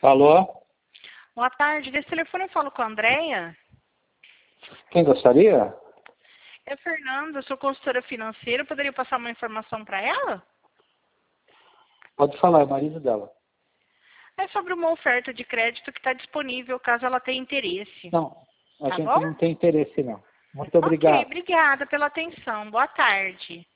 Alô? Boa tarde. Desse telefone eu falo com a Andréia. Quem gostaria? É Fernanda, eu sou consultora financeira. Eu poderia passar uma informação para ela? Pode falar, é o marido dela. É sobre uma oferta de crédito que está disponível, caso ela tenha interesse. Não, a Tá gente bom? não tem interesse não. Muito Ok, obrigado. obrigada pela atenção. Boa tarde.